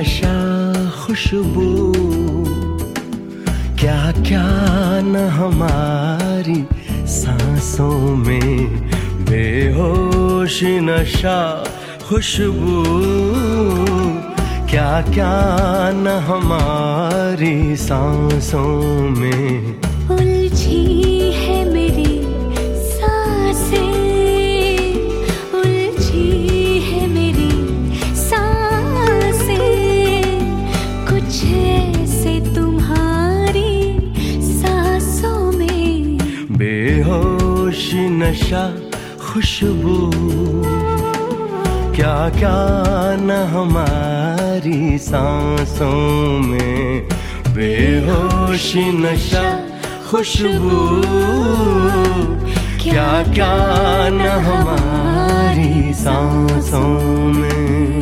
नशा खुशबू, क्या क्या न हमारी सांसों में, बेहोश नशा खुशबू, क्या क्या न हमारी सांसों में। उलझी है मेरी सांसें, उलझी है मेरी सांसें, कुछ ऐसे तुम्हारी सांसों में, बेहोश नशा खुशबू, क्या क्या न हमारी सांसों में, बेहोश नशा खुशबू, क्या क्या न हमारी सांसों में।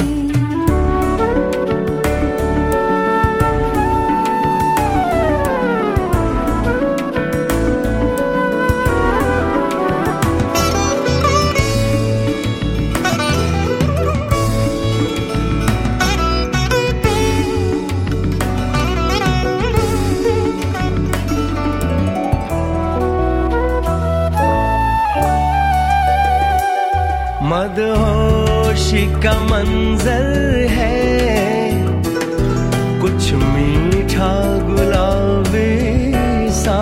मदहोशी का मंजर है, कुछ मीठा गुलाबी सा,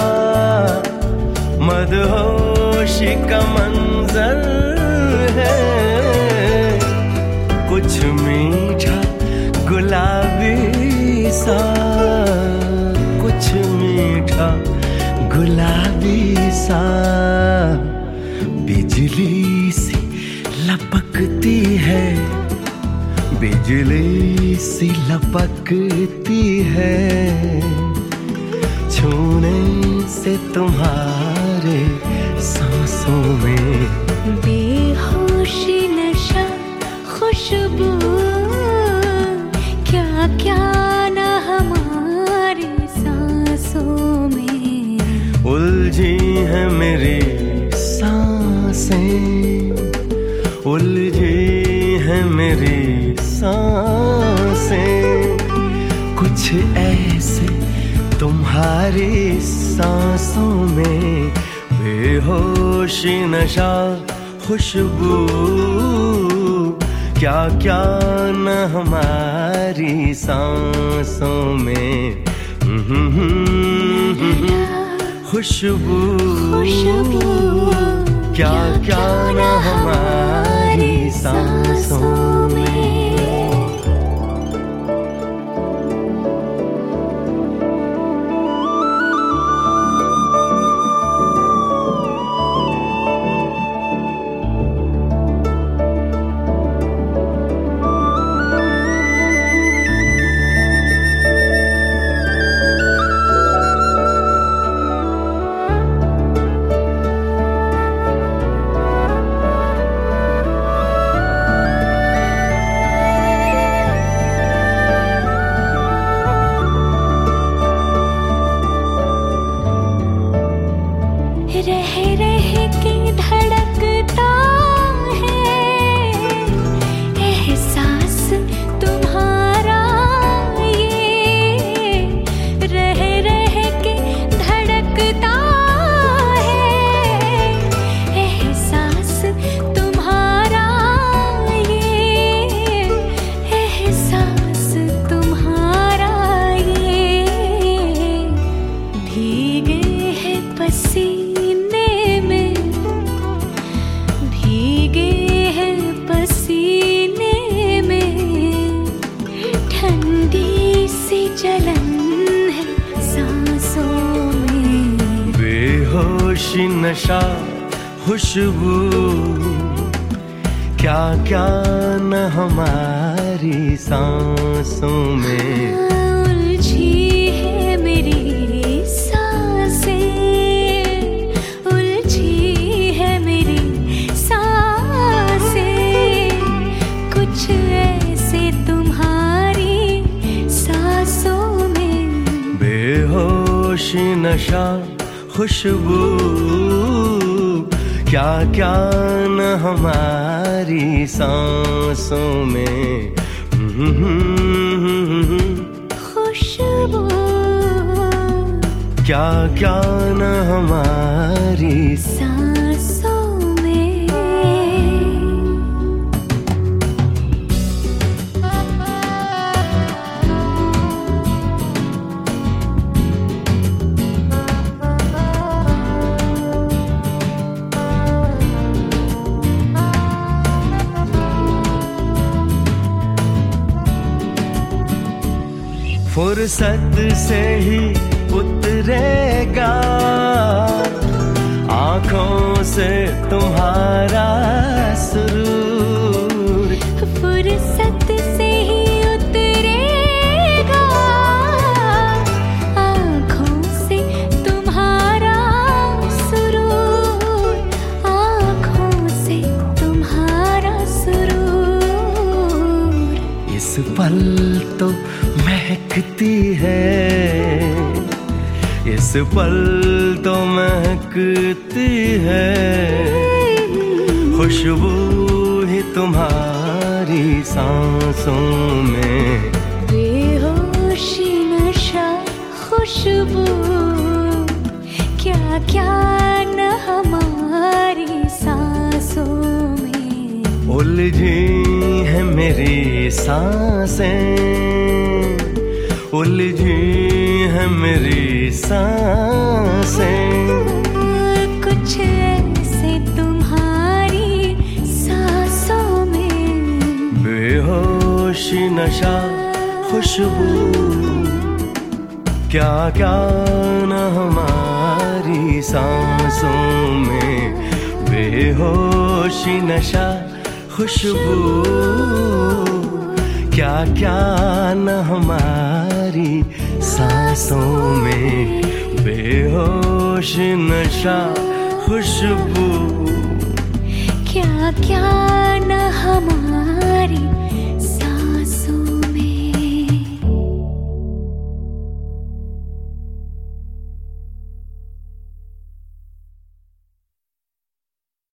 मदहोशी का मंजर है, कुछ मीठा गुलाबी सा, कुछ मीठा गुलाबी सा, बिजली सी लपकती है, बिजली सी लपकती है, छूने से तुम्हारे सांसों में, बेहोशी नशा खुशबू, क्या क्या न हमारी सांसों में। उलझी है मेरी सांसें, उलझी है मेरी सांसें, कुछ ऐसे तुम्हारी सांसों में, बेहोशी नशा खुशबू, क्या क्या न हमारी सांसों में, खुशबू, क्या क्या न हमारी सांसों में। रह रह के धड़कता है एहसास तुम्हारा, ये रह रह के धड़कता है एहसास तुम्हारा, ये एहसास तुम्हारा, ये भीगे है पसीने में, भीगे हैं पसीने में, ठंडी सी जलन है सांसों में, बेहोशी नशा खुशबू, क्या क्या न हमारी सांसों में। उलझी है मेरी सांसें, उलझी है मेरी सांसें, कुछ ऐसे तुम्हारी सांसों में, बेहोशी नशा खुशबू, क्या क्या न हमारी सांसों में। खुशबू क्या क्या न हमारी सांसों में। फुर्सत से ही उतरेगा आँखों से तुम्हारा सुरूर। फुर्सत से ही उतरेगा आँखों से तुम्हारा सुरूर, आँखों से तुम्हारा सुरूर। इस पल तो महकती है, इस पल तो महकती है, खुशबू ही तुम्हारी सांसों में। बेहोशी नशा खुशबू क्या क्या न हमारी सांसों में। उलझी है मेरी सांसें, उलझी है मेरी सांसें। कुछ ऐसे तुम्हारी सांसों में। बेहोशी नशा खुशबू क्या क्या न हमारी सांसों में। बेहोशी नशा खुशबू क्या क्या न हमारी सांसों में। बेहोश नशा खुशबू क्या क्या न हमारी